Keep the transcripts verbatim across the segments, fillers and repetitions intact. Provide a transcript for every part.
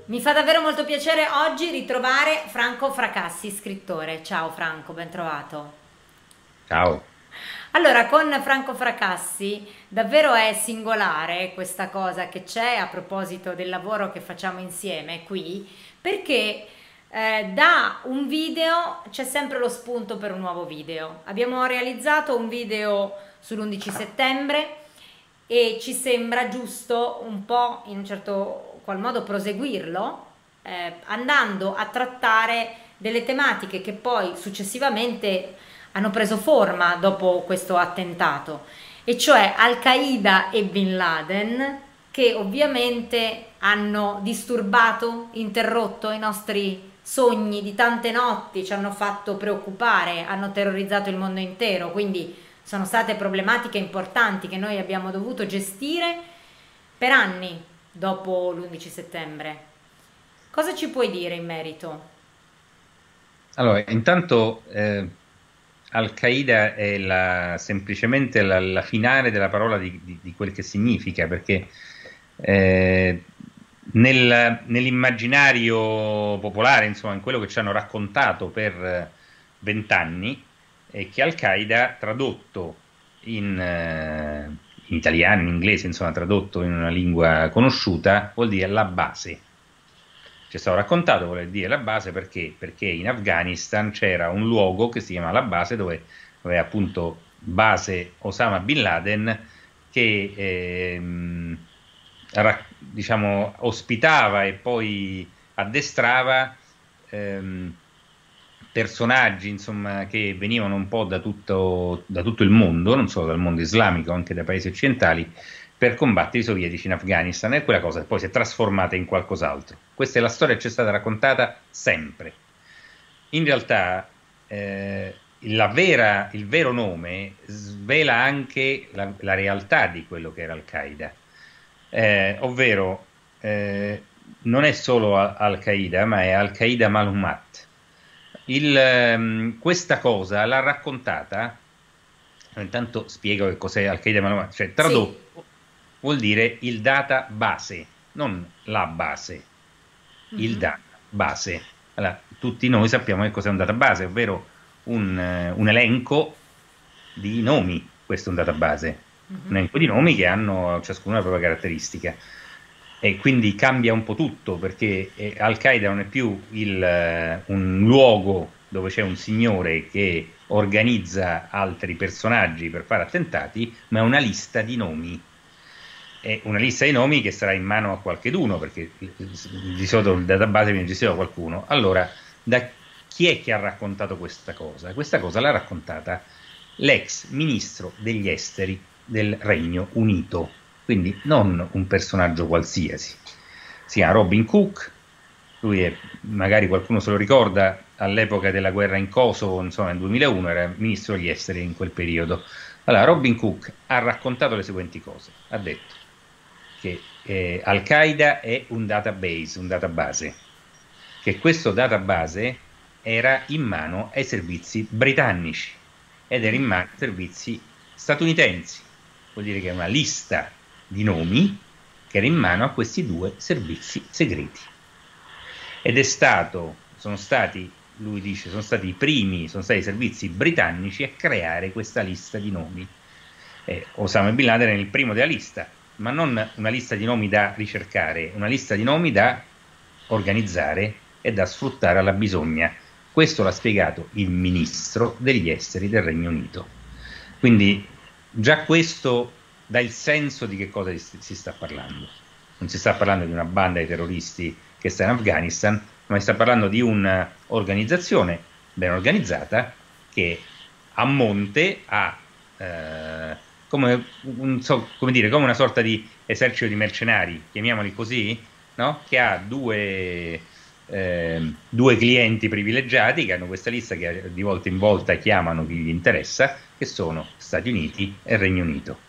Mi fa davvero molto piacere oggi ritrovare Franco Fracassi, scrittore. Ciao Franco, ben trovato. Ciao. Allora, con Franco Fracassi davvero è singolare questa cosa che c'è a proposito del lavoro che facciamo insieme qui, perché eh, da un video c'è sempre lo spunto per un nuovo video. Abbiamo realizzato un video sull'undici settembre e ci sembra giusto un po' in un certo qual modo proseguirlo, eh, andando a trattare delle tematiche che poi successivamente hanno preso forma dopo questo attentato, e cioè Al-Qaeda e Bin Laden, che ovviamente hanno disturbato, interrotto i nostri sogni di tante notti, ci hanno fatto preoccupare, hanno terrorizzato il mondo intero, quindi sono state problematiche importanti che noi abbiamo dovuto gestire per anni dopo l'undici settembre. Cosa ci puoi dire in merito? Allora, intanto eh, Al-Qaeda è la- semplicemente la, la finale della parola di, di- di quel che significa, perché eh, nel- nell'immaginario popolare, insomma, in quello che ci hanno raccontato per eh, vent'anni, è che Al-Qaeda, tradotto in, eh, in italiano, in inglese, insomma, tradotto in una lingua conosciuta, vuol dire la base. Ci è stato raccontato, vuol dire la base perché? Perché in Afghanistan c'era un luogo che si chiama la base dove aveva appunto base Osama Bin Laden che ehm, ra- diciamo, ospitava e poi addestrava ehm, personaggi insomma, che venivano un po' da tutto, da tutto il mondo, non solo dal mondo islamico, anche dai paesi occidentali, per combattere i sovietici in Afghanistan e quella cosa poi si è trasformata in qualcos'altro. Questa è la storia che ci è stata raccontata sempre. In realtà eh, la vera- il vero nome svela anche la, la realtà di quello che era Al-Qaeda. Eh, ovvero eh, non è solo Al- Al-Qaeda, ma è Al-Qaeda Malumat. Il, ehm, questa cosa l'ha raccontata, intanto spiego che cos'è Al-Qaeda Malumat, cioè Sì. tradotto vuol dire il database, non la base, il Mhm. database. Allora, tutti noi sappiamo che cos'è un database, ovvero un, eh, un elenco di nomi, questo è un database, un Mhm. elenco di nomi che hanno ciascuno la propria caratteristica. E quindi cambia un po' tutto perché eh, Al-Qaeda non è più il, eh, un luogo dove c'è un signore che organizza altri personaggi per fare attentati, ma è una lista di nomi. È una lista di nomi che sarà in mano a qualcheduno, perché eh, di solito il database viene gestito da qualcuno. Allora, da chi è che ha raccontato questa cosa? Questa cosa l'ha raccontata l'ex ministro degli esteri del Regno Unito, quindi non un personaggio qualsiasi. Si chiama Robin Cook, lui è, magari qualcuno se lo ricorda, all'epoca della guerra in Kosovo, insomma nel duemilauno era ministro degli esteri in quel periodo. Allora, Robin Cook ha raccontato le seguenti cose. Ha detto che eh, Al-Qaeda è un database, un database, che questo database era in mano ai servizi britannici ed era in mano ai servizi statunitensi. Vuol dire che è una lista di nomi che era in mano a questi due servizi segreti. Ed è stato, sono stati, lui dice, sono stati i primi, sono stati i servizi britannici a creare questa lista di nomi. Eh, Osama Bin Laden è il primo della lista, ma non una lista di nomi da ricercare, una lista di nomi da organizzare e da sfruttare alla bisogna. Questo l'ha spiegato il ministro degli esteri del Regno Unito. Quindi già questo dà il senso di che cosa si si sta parlando. Non si sta parlando di una banda di terroristi che sta in Afghanistan, ma si sta parlando di un'organizzazione ben organizzata che a monte ha eh, come, un, so- come dire, come una sorta di esercito di mercenari, chiamiamoli così, no? Che ha due, eh, due clienti privilegiati che hanno questa lista che di volta in volta chiamano chi gli interessa, che sono Stati Uniti e Regno Unito.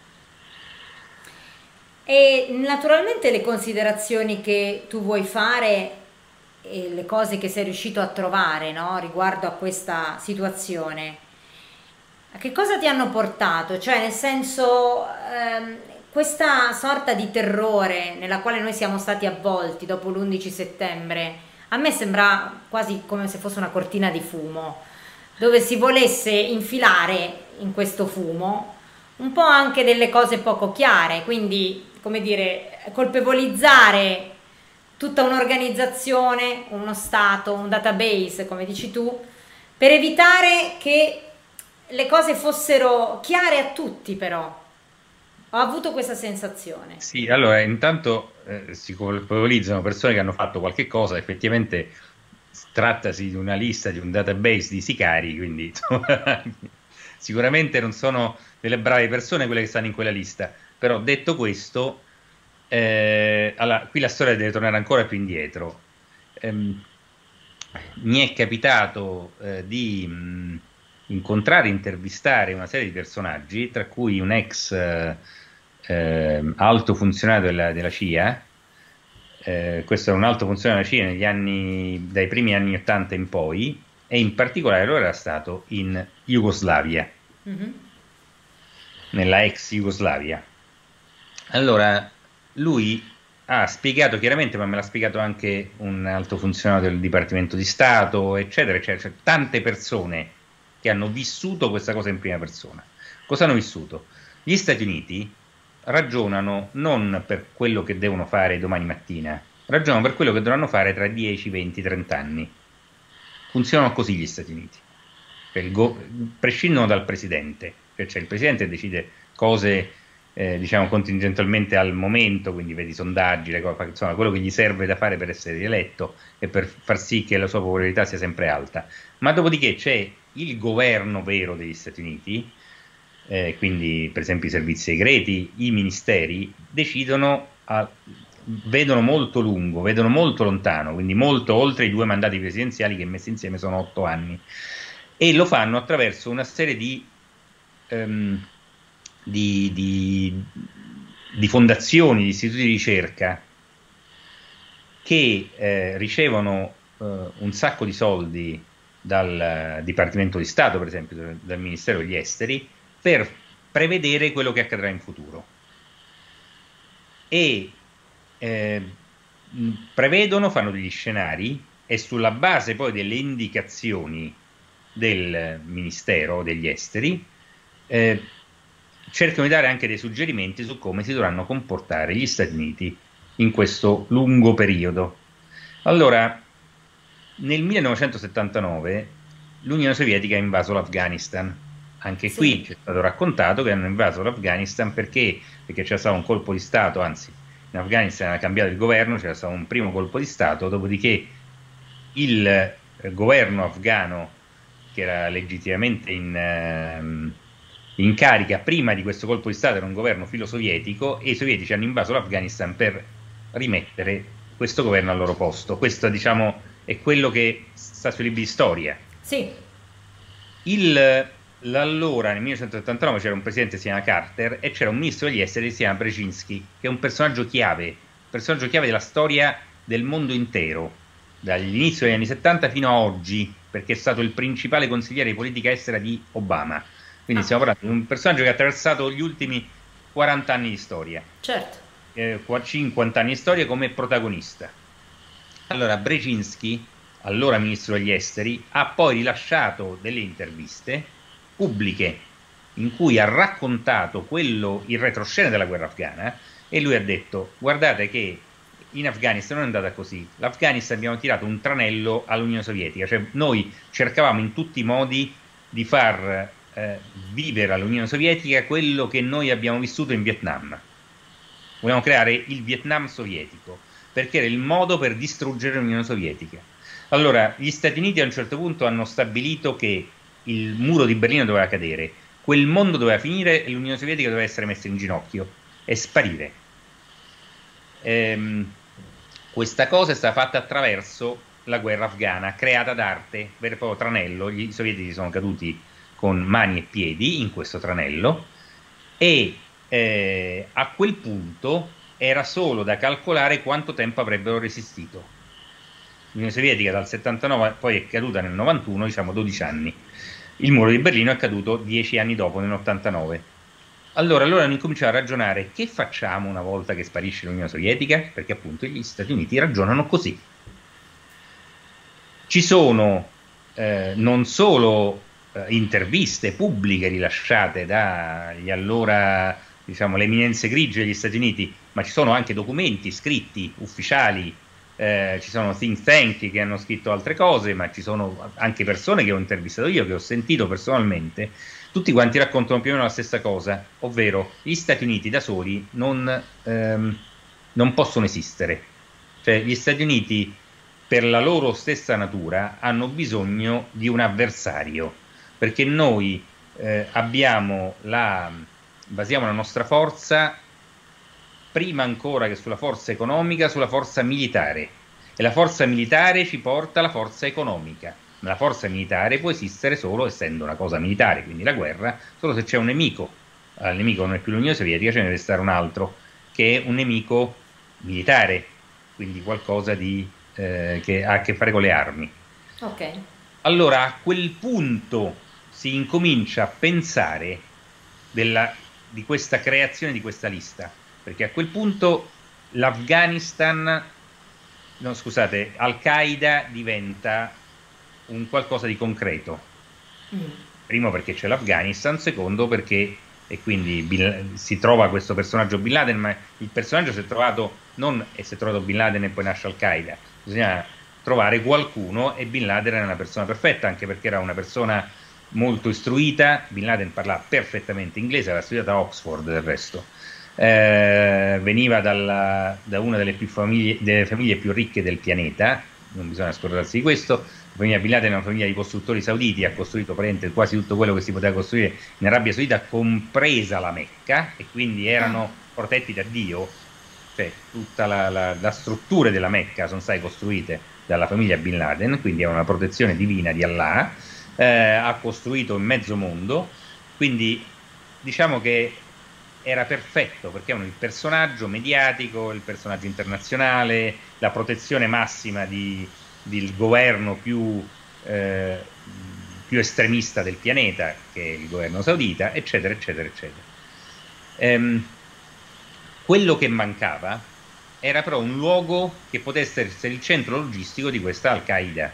E naturalmente le considerazioni che tu vuoi fare e le cose che sei riuscito a trovare, no, riguardo a questa situazione, a che cosa ti hanno portato? Cioè, nel senso, ehm, questa sorta di terrore nella quale noi siamo stati avvolti dopo l'undici settembre, a me sembra quasi come se fosse una cortina di fumo, dove si volesse infilare in questo fumo un po' anche delle cose poco chiare, quindi, come dire, colpevolizzare tutta un'organizzazione, uno stato, un database, come dici tu, per evitare che le cose fossero chiare a tutti, però. Ho avuto questa sensazione. Sì, allora intanto eh, si colpevolizzano persone che hanno fatto qualche cosa, effettivamente trattasi di una lista, di un database di sicari, quindi insomma, sicuramente non sono delle brave persone quelle che stanno in quella lista, però detto questo, eh, allora, qui la storia deve tornare ancora più indietro. Ehm, mi è capitato eh, di mh, incontrare, intervistare una serie di personaggi, tra cui un ex eh, eh, alto funzionario della, della C I A. Eh, questo è un alto funzionario della C I A negli anni, dai primi anni ottanta in poi, e in particolare lo era stato in Jugoslavia, mm-hmm. nella ex Jugoslavia. Allora, lui ha spiegato chiaramente, ma me l'ha spiegato anche un alto funzionario del Dipartimento di Stato, eccetera, eccetera, cioè, tante persone che hanno vissuto questa cosa in prima persona. Cosa hanno vissuto? Gli Stati Uniti ragionano non per quello che devono fare domani mattina, ragionano per quello che dovranno fare tra dieci, venti, trenta anni. Funzionano così gli Stati Uniti, cioè, il go- prescindono dal presidente, cioè il presidente decide cose eh, diciamo contingentalmente al momento, quindi vedi i sondaggi, le cose, insomma, quello che gli serve da fare per essere rieletto e per far sì che la sua popolarità sia sempre alta. Ma dopodiché c'è il governo vero degli Stati Uniti, eh, quindi per esempio i servizi segreti, i ministeri, decidono, a, vedono molto lungo, vedono molto lontano, quindi molto oltre i due mandati presidenziali che messi insieme sono otto anni, e lo fanno attraverso una serie di... Um, Di, di, di fondazioni, di istituti di ricerca che eh, ricevono eh, un sacco di soldi dal Dipartimento di Stato, per esempio dal Ministero degli Esteri, per prevedere quello che accadrà in futuro, e eh, prevedono, fanno degli scenari, e sulla base poi delle indicazioni del Ministero degli Esteri eh, cercano di dare anche dei suggerimenti su come si dovranno comportare gli Stati Uniti in questo lungo periodo. Allora, nel millenovecentosettantanove l'Unione Sovietica ha invaso l'Afghanistan. Anche sì. Qui ci è stato raccontato che hanno invaso l'Afghanistan perché, perché c'era stato un colpo di Stato, anzi in Afghanistan era cambiato il governo, c'era stato un primo colpo di Stato, dopodiché il eh, governo afghano, che era legittimamente in... Ehm, in carica prima di questo colpo di Stato, era un governo filo-sovietico, e i sovietici hanno invaso l'Afghanistan per rimettere questo governo al loro posto. Questo, diciamo, è quello che sta sui libri di storia. Sì. Il, l'allora, nel millenovecentosettantanove, c'era un presidente che si chiama Carter e c'era un ministro degli esteri che si chiama Brzezinski, che è un personaggio chiave, personaggio chiave della storia del mondo intero, dall'inizio degli anni settanta fino a oggi, perché è stato il principale consigliere di politica estera di Obama. Quindi stiamo parlando di un personaggio che ha attraversato gli ultimi quaranta anni di storia. Certo. Eh, cinquanta anni di storia come protagonista. Allora, Brzezinski, allora ministro degli esteri, ha poi rilasciato delle interviste pubbliche in cui ha raccontato quello, il retroscena della guerra afghana, e lui ha detto: guardate che in Afghanistan non è andata così. L'Afghanistan abbiamo tirato un tranello all'Unione Sovietica, cioè noi cercavamo in tutti i modi di far Eh, vivere all'Unione Sovietica quello che noi abbiamo vissuto in Vietnam. Volevamo creare il Vietnam sovietico, perché era il modo per distruggere l'Unione Sovietica. Allora, gli Stati Uniti a un certo punto hanno stabilito che il muro di Berlino doveva cadere, quel mondo doveva finire e l'Unione Sovietica doveva essere messa in ginocchio e sparire. Ehm, questa cosa è stata fatta attraverso la guerra afghana, creata d'arte, vero e proprio tranello. Gli sovietici sono caduti con mani e piedi in questo tranello, e eh, a quel punto era solo da calcolare quanto tempo avrebbero resistito. L'Unione Sovietica dal settantanove poi è caduta nel novantuno, diciamo dodici anni. Il muro di Berlino è caduto dieci anni dopo, nell'ottantanove. Allora, allora hanno incominciato a ragionare che facciamo una volta che sparisce l'Unione Sovietica, perché appunto gli Stati Uniti ragionano così. Ci sono eh, non solo eh, interviste pubbliche rilasciate dagli allora, diciamo, le eminenze grigie degli Stati Uniti, ma ci sono anche documenti scritti ufficiali, eh, ci sono think tank che hanno scritto altre cose, ma ci sono anche persone che ho intervistato io, che ho sentito personalmente, tutti quanti raccontano più o meno la stessa cosa, ovvero gli Stati Uniti da soli non, ehm, non possono esistere. Cioè, gli Stati Uniti, per la loro stessa natura, hanno bisogno di un avversario, perché noi eh, abbiamo la, basiamo la nostra forza, prima ancora che sulla forza economica, sulla forza militare. E la forza militare ci porta alla forza economica. Ma la forza militare può esistere solo essendo una cosa militare, quindi la guerra, solo se c'è un nemico. Il nemico non è più l'Unione Sovietica, ce ne deve stare un altro, che è un nemico militare, quindi qualcosa di, eh, che ha a che fare con le armi. Ok. Allora a quel punto si incomincia a pensare della, di questa creazione di questa lista, perché a quel punto l'Afghanistan, no scusate, Al-Qaeda diventa un qualcosa di concreto. Mm. Primo perché c'è l'Afghanistan, secondo perché, e quindi Bin, si trova questo personaggio Bin Laden, ma il personaggio si è trovato, non e si è trovato Bin Laden e poi nasce Al-Qaeda, bisogna trovare qualcuno e Bin Laden era una persona perfetta, anche perché era una persona molto istruita. Bin Laden parlava perfettamente inglese, aveva studiato a Oxford del resto, eh, veniva dalla, da una delle, più famiglie, delle famiglie più ricche del pianeta, non bisogna scordarsi di questo. La famiglia Bin Laden è una famiglia di costruttori sauditi, ha costruito quasi tutto quello che si poteva costruire in Arabia Saudita, compresa la Mecca, e quindi erano protetti da Dio, cioè tutta la, la, la strutture della Mecca sono state costruite dalla famiglia Bin Laden, quindi è una protezione divina di Allah, eh, ha costruito in mezzo mondo, quindi diciamo che era perfetto perché è il personaggio mediatico, il personaggio internazionale, la protezione massima di, del governo più, eh, più estremista del pianeta, che è il governo saudita, eccetera, eccetera, eccetera. Ehm, quello che mancava era però un luogo che potesse essere il centro logistico di questa Al-Qaeda,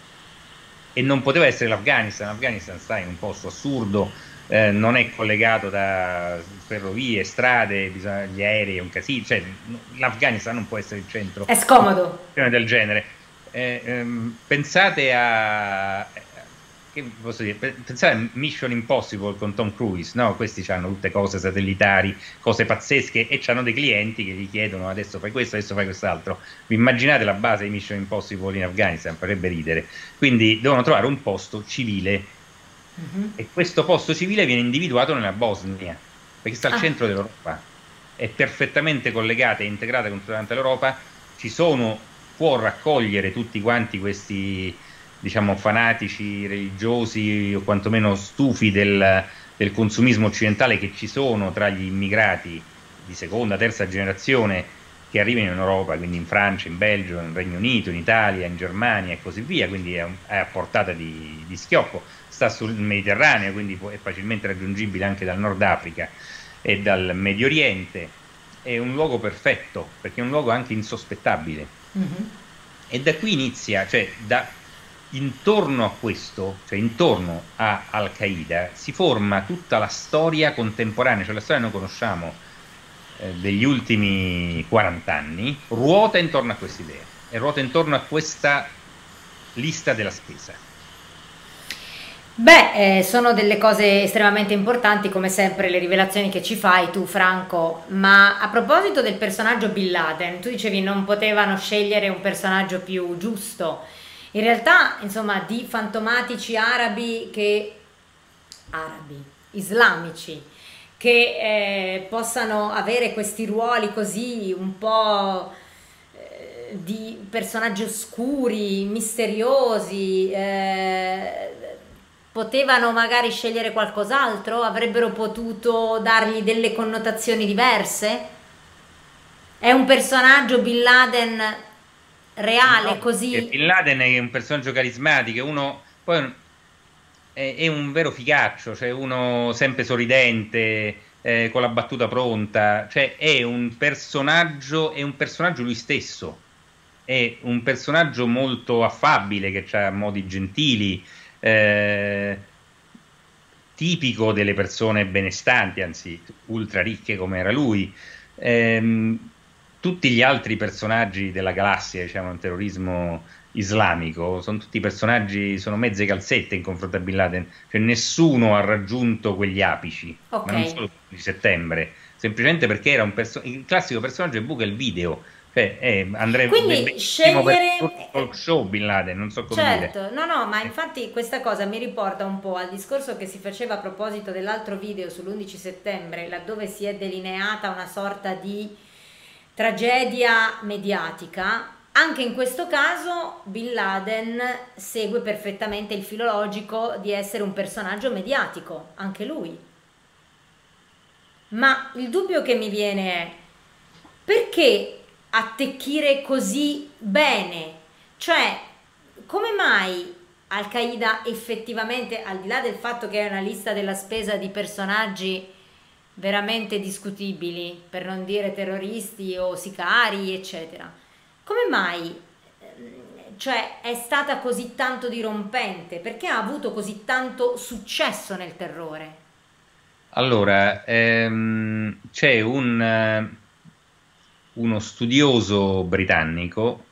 e non poteva essere l'Afghanistan. L'Afghanistan sta in un posto assurdo, eh, non è collegato da ferrovie, strade, bisogna, gli aerei, è un casino, cioè l'Afghanistan non può essere il centro È scomodo. del genere. Eh, ehm, pensate a, che posso dire, pensate a Mission Impossible con Tom Cruise, no? Questi hanno tutte cose satellitari, cose pazzesche, e hanno dei clienti che gli chiedono adesso fai questo, adesso fai quest'altro. Vi immaginate la base di Mission Impossible in Afghanistan? Farebbe ridere. Quindi devono trovare un posto civile, Mm-hmm. e questo posto civile viene individuato nella Bosnia, perché sta al Ah. centro dell'Europa, è perfettamente collegata e integrata con tutta l'Europa, ci sono, può raccogliere tutti quanti questi, diciamo, fanatici religiosi o quantomeno stufi del, del consumismo occidentale che ci sono tra gli immigrati di seconda, terza generazione che arrivano in Europa, quindi in Francia, in Belgio, in Regno Unito, in Italia, in Germania e così via, quindi è, è a portata di, di schioppo, sta sul Mediterraneo, quindi è facilmente raggiungibile anche dal Nord Africa e dal Medio Oriente, è un luogo perfetto, perché è un luogo anche insospettabile. Mm-hmm. E da qui inizia, cioè da, intorno a questo, cioè intorno a Al-Qaeda, si forma tutta la storia contemporanea, cioè la storia che noi conosciamo eh, degli ultimi quaranta anni, ruota intorno a questa idea, e ruota intorno a questa lista della spesa. Beh, eh, sono delle cose estremamente importanti, come sempre le rivelazioni che ci fai tu, Franco, ma a proposito del personaggio Bin Laden, tu dicevi non potevano scegliere un personaggio più giusto. In realtà, insomma, di fantomatici arabi che... arabi, islamici, che eh, possano avere questi ruoli così un po' eh, di personaggi oscuri, misteriosi, eh, potevano magari scegliere qualcos'altro, avrebbero potuto dargli delle connotazioni diverse. È un personaggio Bin Laden reale, No, perché così. Bin Laden è un personaggio carismatico, uno poi è, è un vero figaccio, cioè uno sempre sorridente, eh, con la battuta pronta, cioè è un personaggio, è un personaggio lui stesso, è un personaggio molto affabile, che ha modi gentili, eh, tipico delle persone benestanti, anzi ultra ricche come era lui. Ehm, tutti gli altri personaggi della galassia, diciamo, il terrorismo islamico, sono tutti personaggi, sono mezze calzette in confronto a Bin Laden, cioè nessuno ha raggiunto quegli apici, Ok. ma non solo di settembre, semplicemente perché era un perso- il classico personaggio è buca il video, cioè è, andrebbe Quindi benissimo per un scegliere, talk show Bin Laden, non so come dire. certo, no, no, ma infatti questa cosa mi riporta un po' al discorso che si faceva a proposito dell'altro video sull'undici settembre, laddove si è delineata una sorta di tragedia mediatica. Anche in questo caso Bin Laden segue perfettamente il filo logico di essere un personaggio mediatico, anche lui. Ma il dubbio che mi viene è perché attecchire così bene? Cioè, come mai Al-Qaeda effettivamente, al di là del fatto che è una lista della spesa di personaggi veramente discutibili, per non dire terroristi o sicari, eccetera, come mai, ehm, cioè, è stata così tanto dirompente? Perché ha avuto così tanto successo nel terrore? Allora, ehm, c'è un, eh, uno studioso britannico,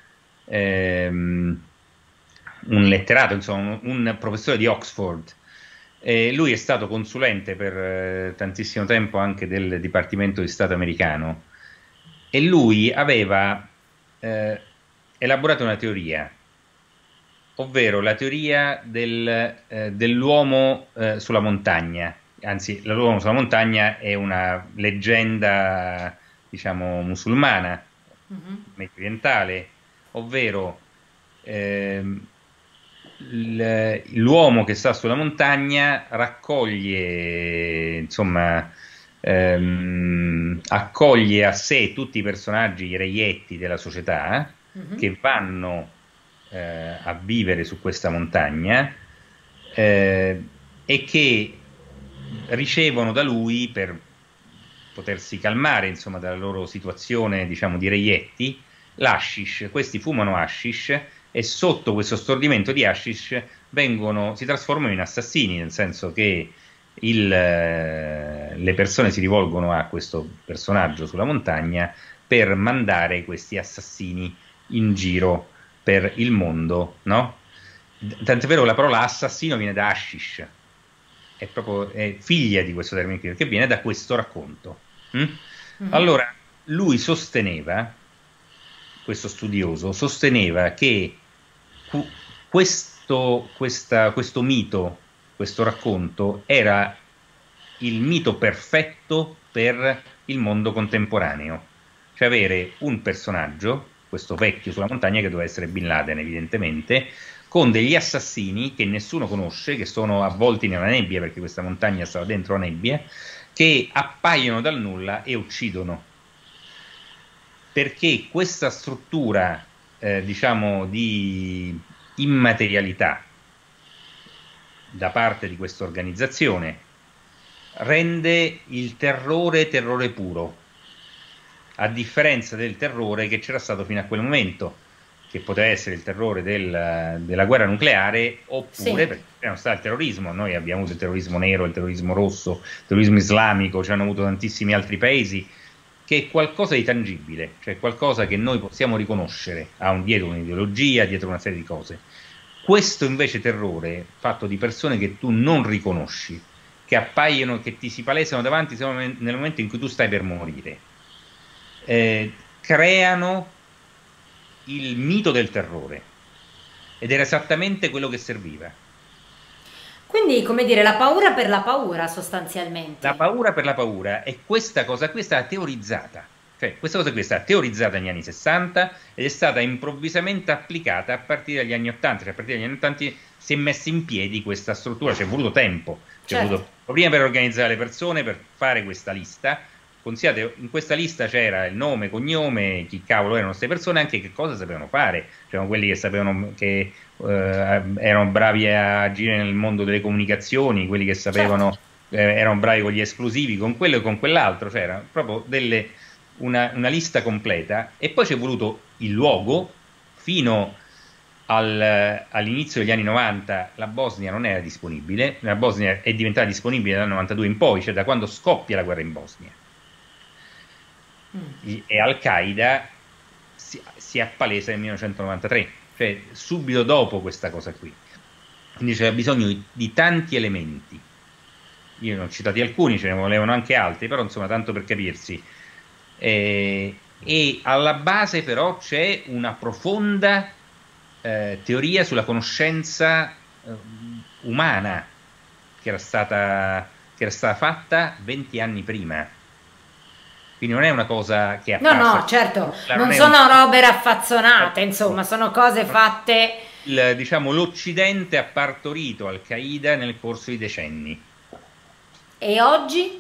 ehm, un letterato, insomma, un, un professore di Oxford. E lui è stato consulente per eh, tantissimo tempo anche del Dipartimento di Stato americano e lui aveva eh, elaborato una teoria, ovvero la teoria del, eh, dell'uomo eh, sulla montagna. Anzi, l'uomo sulla montagna è una leggenda, diciamo, musulmana, Mhm. mediorientale, ovvero ehm, l- l'uomo che sta sulla montagna raccoglie, insomma, ehm, accoglie a sé tutti i personaggi, i reietti della società Mhm. che vanno eh, a vivere su questa montagna eh, e che ricevono da lui per potersi calmare, insomma, dalla loro situazione, diciamo, di reietti, l'hashish. Questi fumano hashish e sotto questo stordimento di hashish vengono, si trasformano in assassini, nel senso che il, eh, le persone si rivolgono a questo personaggio sulla montagna per mandare questi assassini in giro per il mondo, no? Tant'è vero che la parola assassino viene da hashish, è proprio è figlia di questo termine qui, che viene da questo racconto. Mm? Mhm. Allora, lui sosteneva, questo studioso, sosteneva che cu- questo, questa- questo mito, questo racconto, era il mito perfetto per il mondo contemporaneo. Cioè avere un personaggio, questo vecchio sulla montagna, che doveva essere Bin Laden, evidentemente, con degli assassini che nessuno conosce, che sono avvolti nella nebbia, perché questa montagna stava dentro la nebbia, che appaiono dal nulla e uccidono. Perché questa struttura, eh, diciamo, di immaterialità da parte di questa organizzazione rende il terrore terrore puro, a differenza del terrore che c'era stato fino a quel momento, che poteva essere il terrore del- della guerra nucleare, oppure Sì, perché c'era stato il terrorismo. Noi abbiamo avuto il terrorismo nero, il terrorismo rosso, il terrorismo islamico, ci hanno avuto tantissimi altri paesi, che è qualcosa di tangibile, cioè qualcosa che noi possiamo riconoscere, ha un, dietro un'ideologia, dietro una serie di cose. Questo invece terrore, fatto di persone che tu non riconosci, che appaiono, che ti si palesano davanti nel momento in cui tu stai per morire, eh, creano il mito del terrore ed era esattamente quello che serviva. quindi come dire, la paura per la paura La sostanzialmente. paura per la paura e questa cosa qui è stata teorizzata, cioè questa cosa qui è stata teorizzata negli anni sessanta ed è stata improvvisamente applicata a partire dagli anni ottanta, cioè a partire dagli anni ottanta si è messa in piedi questa struttura, ci è voluto tempo, ci è Certo, voluto prima per organizzare le persone, per fare questa lista. Considerate, in questa lista c'era il nome, cognome, chi cavolo erano queste persone, anche che cosa sapevano fare. C'erano quelli che sapevano che eh, erano bravi a agire nel mondo delle comunicazioni, quelli che certo. sapevano eh, erano bravi con gli esplosivi, con quello e con quell'altro, c'era proprio delle, una, una lista completa, e poi c'è voluto il luogo. Fino al, all'inizio degli anni novanta la Bosnia non era disponibile, la Bosnia è diventata disponibile dal novantadue in poi, cioè da quando scoppia la guerra in Bosnia. Mm. E Al-Qaeda si, si appalesa nel millenovecentonovantatré, cioè subito dopo questa cosa qui. Quindi c'era bisogno di, di tanti elementi. Io ne ho citati alcuni, ce ne volevano anche altri, però insomma, tanto per capirsi. Eh, e alla base però c'è una profonda eh, teoria sulla conoscenza eh, umana che era stata, che era stata fatta venti anni prima. Quindi non è una cosa che è No, apparsa. no, certo, Non non è un- sono robe raffazzonate, insomma, sono cose fatte. il, diciamo, l'Occidente ha partorito Al-Qaeda nel corso di decenni. E oggi?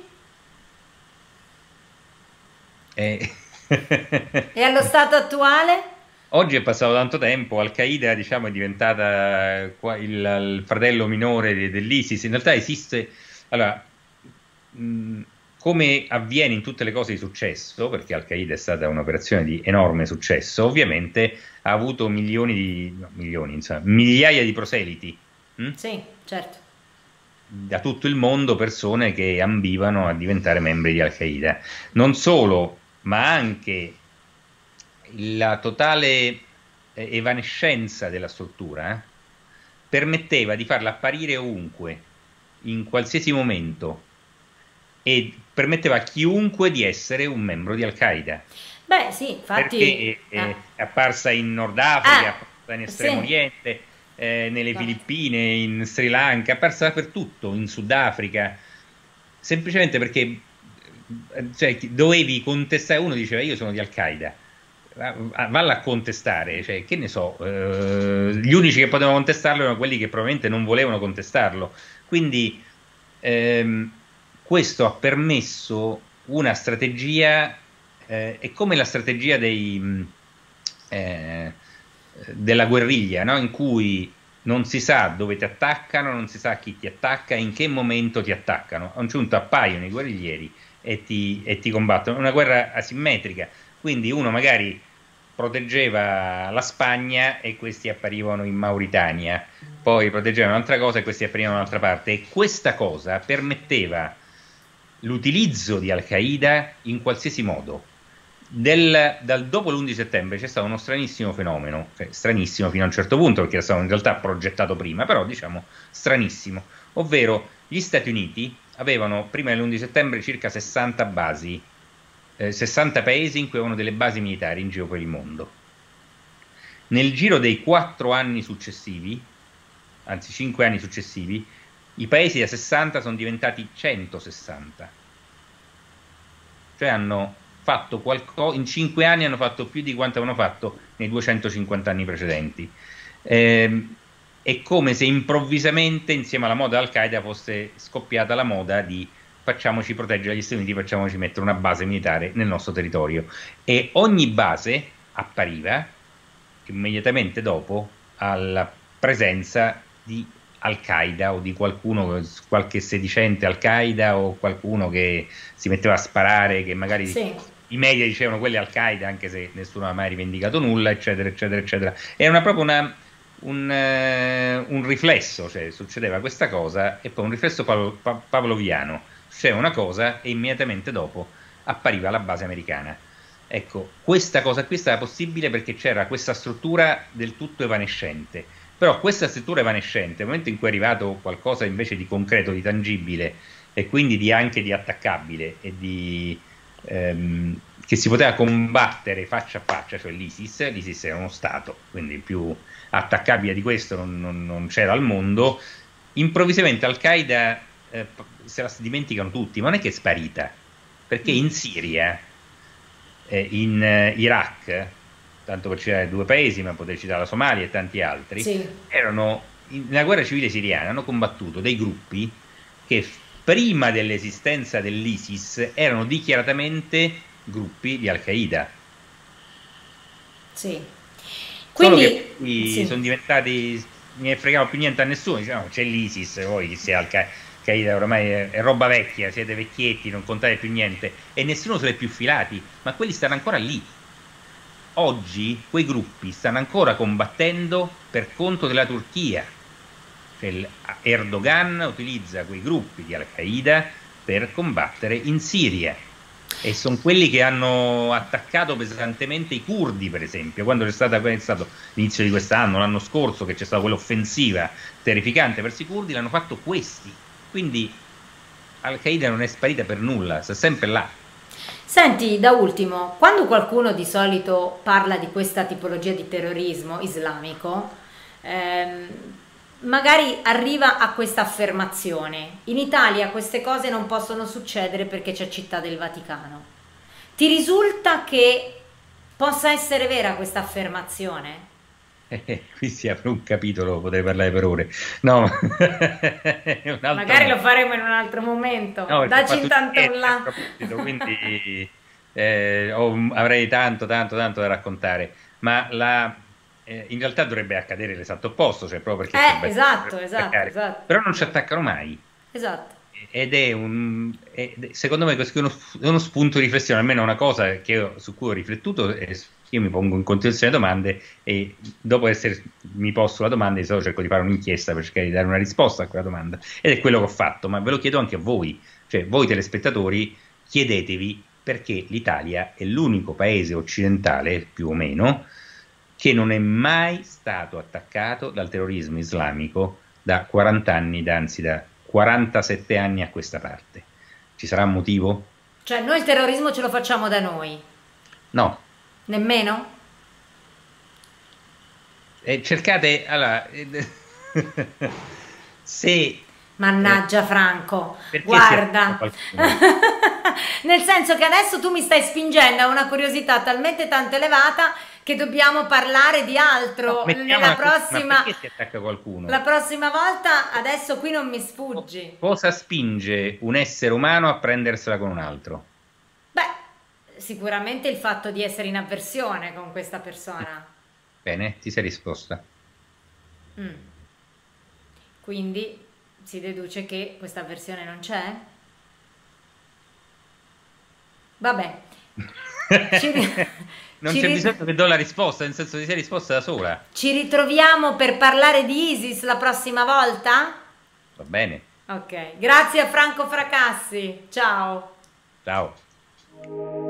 Eh, E allo stato attuale? Oggi è passato tanto tempo, Al-Qaeda, diciamo, è diventata qua il, il fratello minore de- dell'ISIS. In realtà esiste, allora, mh, come avviene in tutte le cose di successo, perché Al-Qaeda è stata un'operazione di enorme successo, ovviamente ha avuto milioni di, no, milioni, insomma, migliaia di proseliti, mh? Sì, certo. Da tutto il mondo, persone che ambivano a diventare membri di Al-Qaeda. Non solo, ma anche la totale eh, evanescenza della struttura eh, permetteva di farla apparire ovunque, in qualsiasi momento, e permetteva a chiunque di essere un membro di Al-Qaeda. Beh, sì, infatti. Perché è, Ah, è apparsa in Nord Africa, è ah, apparsa in sì, Estremo Oriente, eh, nelle infatti. Filippine, in Sri Lanka, è apparsa dappertutto, in Sudafrica, semplicemente perché eh, cioè, chi- dovevi contestare. Uno diceva io sono di Al-Qaeda, va- valla a contestare, cioè, che ne so, eh, gli unici che potevano contestarlo erano quelli che probabilmente non volevano contestarlo. Quindi ehm, questo ha permesso una strategia, eh, è come la strategia dei, mh, eh, della guerriglia, no? In cui non si sa dove ti attaccano, non si sa chi ti attacca, in che momento ti attaccano. A un certo punto appaiono i guerriglieri e ti, e ti combattono. È una guerra asimmetrica, quindi uno magari proteggeva la Spagna e questi apparivano in Mauritania, poi proteggevano un'altra cosa e questi apparivano da un'altra parte, e questa cosa permetteva l'utilizzo di Al-Qaeda in qualsiasi modo. Del, dal dopo l'undici settembre c'è stato uno stranissimo fenomeno, cioè stranissimo fino a un certo punto perché era stato in realtà progettato prima, però diciamo stranissimo, ovvero gli Stati Uniti avevano prima dell'undici settembre circa sessanta basi, eh, sessanta paesi in cui avevano delle basi militari in giro per il mondo. Nel giro dei quattro anni successivi, anzi cinque anni successivi, i paesi da sessanta sono diventati centosessanta, cioè hanno fatto qualcosa, in cinque anni hanno fatto più di quanto avevano fatto nei duecentocinquanta anni precedenti. Eh, è come se improvvisamente, insieme alla moda Al-Qaeda, fosse scoppiata la moda di facciamoci proteggere gli Stati Uniti, facciamoci mettere una base militare nel nostro territorio. E ogni base appariva immediatamente dopo alla presenza di Al-Qaeda o di qualcuno, qualche sedicente Al-Qaeda o qualcuno che si metteva a sparare, che magari Sì. i media dicevano quelli Al-Qaeda, anche se nessuno ha mai rivendicato nulla, eccetera, eccetera, eccetera. Era una, proprio una, un, eh, un riflesso, cioè succedeva questa cosa e poi un riflesso pavlo- pa- pavloviano, succedeva una cosa e immediatamente dopo appariva la base americana. Ecco, questa cosa qui è stata possibile perché c'era questa struttura del tutto evanescente. Però questa struttura evanescente, nel momento in cui è arrivato qualcosa invece di concreto, di tangibile e quindi di, anche di attaccabile e di, ehm, che si poteva combattere faccia a faccia, cioè l'ISIS, l'ISIS era uno Stato, quindi più attaccabile di questo non, non- non c'era al mondo, improvvisamente Al-Qaeda eh, se la dimenticano tutti, ma non è che è sparita, perché Mm. in Siria, eh, in eh, Iraq, tanto per citare due paesi, ma potrei citare la Somalia e tanti altri, Sì. erano in- nella guerra civile siriana hanno combattuto dei gruppi che f- prima dell'esistenza dell'ISIS erano dichiaratamente gruppi di Al-Qaeda. Sì. Solo Quindi, che poi sì. sono diventati, non ne fregava più niente a nessuno, dicevano c'è l'ISIS, poi chi sia Al-Qaeda. Al-Qaeda ormai è, è roba vecchia, siete vecchietti, non contate più niente, e nessuno se l'è più filati, ma quelli stanno ancora lì. Oggi quei gruppi stanno ancora combattendo per conto della Turchia. Cioè, Erdogan utilizza quei gruppi di Al-Qaeda per combattere in Siria. E sono quelli che hanno attaccato pesantemente i curdi, per esempio, quando c'è stata, è stato l'inizio di quest'anno, l'anno scorso, che c'è stata quell'offensiva terrificante verso i curdi, l'hanno fatto questi. Quindi Al-Qaeda non è sparita per nulla, sta sempre là. Senti, da ultimo, quando qualcuno di solito parla di questa tipologia di terrorismo islamico, ehm, magari arriva a questa affermazione: in Italia queste cose non possono succedere perché c'è Città del Vaticano. Ti risulta che possa essere vera questa affermazione? Eh, qui si apre un capitolo, potrei parlare per ore. No, è un altro Magari lo mondo. faremo in un altro momento. No, perché ho Dacci fatto intanto un niente a là. proposito, quindi eh, ho- avrei tanto, tanto, tanto da raccontare, ma la, eh, in realtà dovrebbe accadere l'esatto opposto, cioè proprio perché Eh, c'è esatto, dovrebbero esatto, attaccare, esatto, però non ci attaccano mai. esatto. Ed è un, è- secondo me questo è uno, è uno spunto di riflessione, almeno una cosa che ho- su cui ho riflettuto, e io mi pongo in continuazione domande e dopo essermi posto la domanda di solito cerco di fare un'inchiesta per cercare di dare una risposta a quella domanda, ed è quello che ho fatto, ma ve lo chiedo anche a voi, cioè voi telespettatori, chiedetevi perché l'Italia è l'unico paese occidentale, più o meno, che non è mai stato attaccato dal terrorismo islamico da quaranta anni, da- anzi da quarantasette anni a questa parte. Ci sarà un motivo? Cioè, noi il terrorismo ce lo facciamo da noi. No. Nemmeno? Eh, cercate, allora, eh, se, eh, Mannaggia Franco, perché si attacca guarda, qualcuno? nel senso che adesso tu mi stai spingendo a una curiosità talmente tanto elevata che dobbiamo parlare di No, altro nella mettiamola così, ma prossima, perché si attacca la qualcuno? prossima volta. Adesso qui non mi Co- sfuggi. Cosa spinge un essere umano a prendersela con un altro? Beh, sicuramente il fatto di essere in avversione con questa persona. Bene, ti sei risposta. Mm. Quindi si deduce che questa avversione non c'è? Vabbè, ci, ri- Non ci c'è ri- bisogno che do la risposta, nel senso che ti sei risposta da sola. ci ritroviamo per parlare di ISIS la prossima volta? Va bene, Ok, grazie a Franco Fracassi. Ciao. ciao.